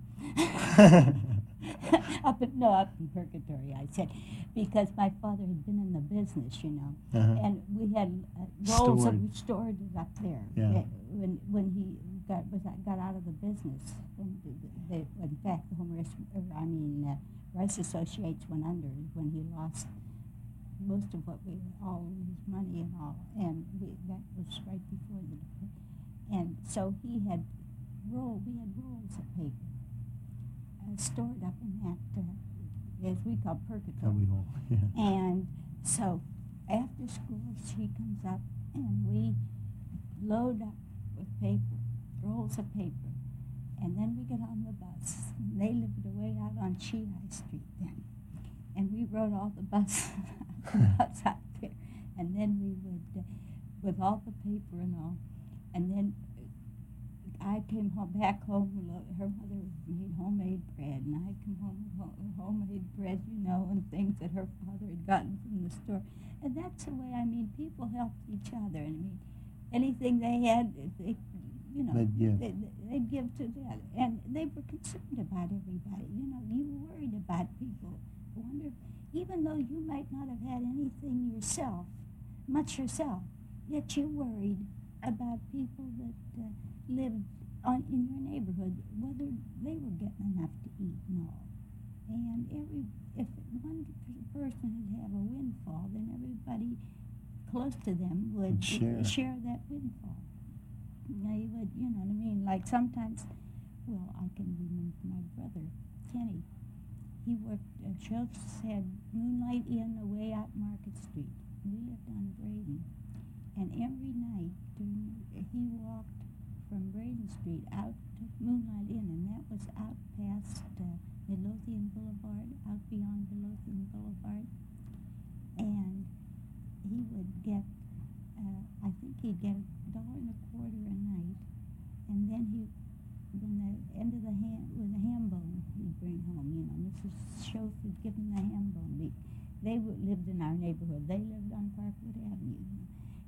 up in, no, up in purgatory, I said, because my father had been in the business, you know. Uh-huh. And we had uh, rolls Stored. of stored it up there. Yeah. Uh, When when he got was got out of the business, when the, the, the, in fact the Homer, I mean uh, Rice Associates went under when he lost most of what we all his money and all, and we, that was right before the and so he had roll we had rolls of paper uh, stored up in that uh, as we call purgatory. Cubby hole. Yeah. And so after school she comes up and we load up with paper, rolls of paper, and then we get on the bus. And they lived way out on Chehi Street then, and we rode all the bus, the bus out there, and then we would, uh, with all the paper and all, and then I came home, back home. Her mother made homemade bread, and I come home with ho- homemade bread, you know, and things that her father had gotten from the store, and that's the way. I mean, people helped each other. I mean. Anything they had, they, you know, They'd give. They, they'd give to that. And they were concerned about everybody. You know, you were worried about people. I wonder, even though you might not have had anything yourself, much yourself, yet you worried about people that uh, lived on, in your neighborhood, whether they were getting enough to eat and all. And every if one person would have a windfall, then everybody close to them would Share. share that windfall. They would, you know what I mean? Like sometimes, well, I can remember my brother, Kenny. He worked, uh, Schultz had Moonlight Inn away out Market Street. We lived on Braden. And every night, during, he walked from Braden Street out to Moonlight Inn, and that was out past uh, Midlothian Boulevard, out beyond Midlothian Boulevard. And he would get, uh, I think he'd get a dollar and a quarter a night, and then he, when the end of the ham, with the ham bone, he'd bring home. You know, Missus Schultz would give him the ham bone. They, they would, lived in our neighborhood. They lived on Parkwood Avenue, you know.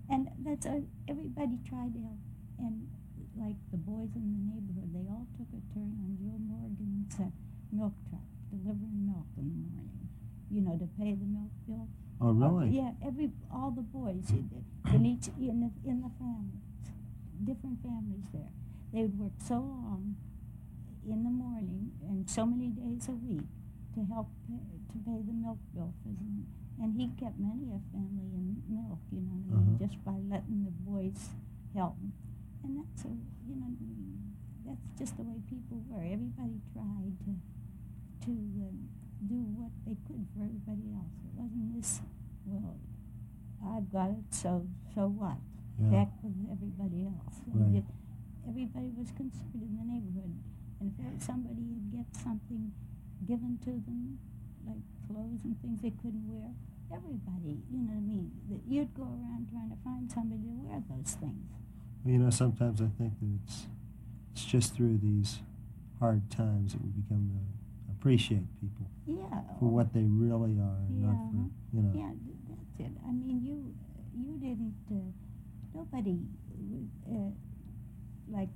And that's a, everybody tried to help. And like the boys in the neighborhood, they all took a turn on Joe Morgan's uh, milk truck, delivering milk in the morning, you know, to pay the milk bill. Oh, really? Uh, yeah, every all the boys in each in the in the families, different families there. They would work so long in the morning and so many days a week to help pay, to pay the milk bill for them. And he kept many a family in milk, you know what I mean, Uh-huh. just by letting the boys help him. And that's a, you know, that's just the way people were. Everybody tried to to uh, do what they could for everybody else. It wasn't this, well, I've got it, so so what? Yeah. Back with everybody else. And Right. it- everybody was concerned in the neighborhood. And if there- somebody would get something given to them, like clothes and things they couldn't wear, everybody, you know what I mean, that you'd go around trying to find somebody to wear those things. Well, you know, sometimes I think that it's it's just through these hard times that we become to appreciate people Yeah. for what they really are, and not Yeah. for, you know. Yeah, th- that's it. I mean, you you didn't, uh, nobody, uh, like,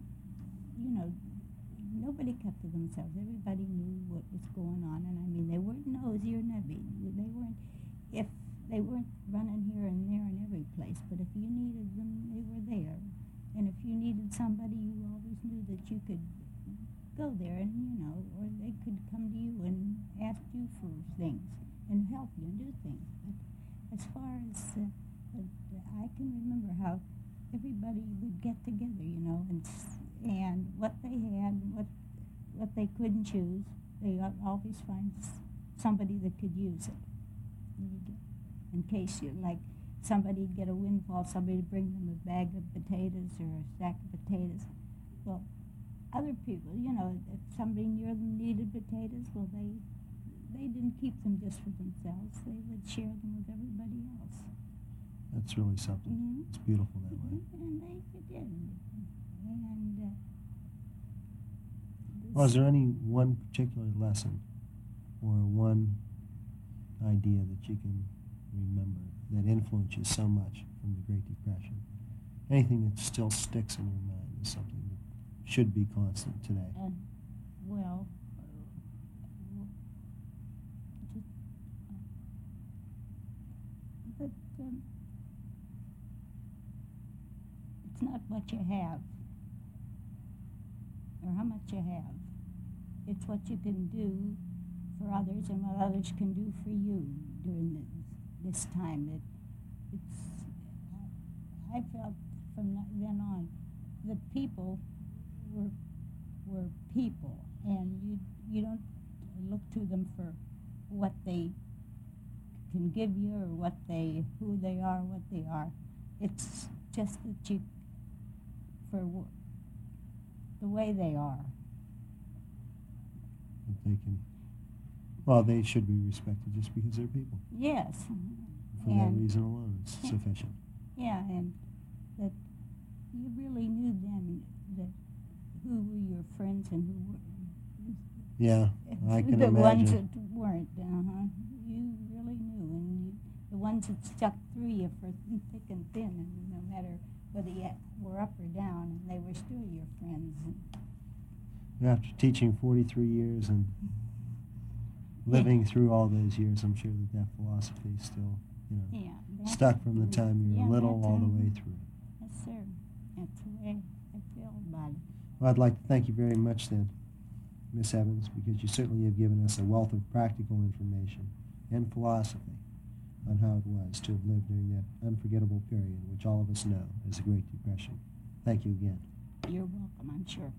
you know, nobody kept to themselves. Everybody knew what was going on, and I mean, they weren't nosy or nebby. They weren't, if they weren't running here and there and every place, but if you needed them, they were there. And if you needed somebody, you always knew that you could go there and, you know, or they could come to you and ask you for things and help you and do things. But as far as, uh, uh, I can remember how everybody would get together, you know, and s- and what they had, what what they couldn't choose, they al- always find s- somebody that could use it. And you get- In case you, like, somebody'd get a windfall, somebody would bring them a bag of potatoes or a sack of potatoes. Well, other people, you know, if somebody near them needed potatoes, well, they they didn't keep them just for themselves. They would share them with everybody else. That's really something. Mhm. It's beautiful that way. And they did. And uh, Well, is there any one particular lesson or one idea that you can remember that influenced you so much from the Great Depression? Anything that still sticks in your mind is something that should be constant today. uh, well, uh, just, uh, but um, it's not what you have or how much you have. It's what you can do for others and what others can do for you during this, this time. It, it's, I felt from then on that people were were people, and you you don't look to them for what they can give you or what they who they are, what they are. It's just that you for w- the way they are. That they can, well, they should be respected just because they're people. Yes, For that and reason alone, it's Yeah. sufficient. yeah, and that you really knew then that who were your friends and who were Yeah, I can the ones imagine. that weren't. Uh-huh. You really knew, and you, the ones that stuck through you for thick and thin, and no matter whether you were up or down, and they were still your friends. After teaching forty-three years and living through all those years, I'm sure that that philosophy is still, you know, Yeah, that's, stuck from the time you were yeah, little that's all the right. way through. Yes, sir. That's the way I feel about it. Well, I'd like to thank you very much then, Miss Evans, because you certainly have given us a wealth of practical information and philosophy on how it was to have lived during that unforgettable period, which all of us know as the Great Depression. Thank you again. You're welcome, I'm sure.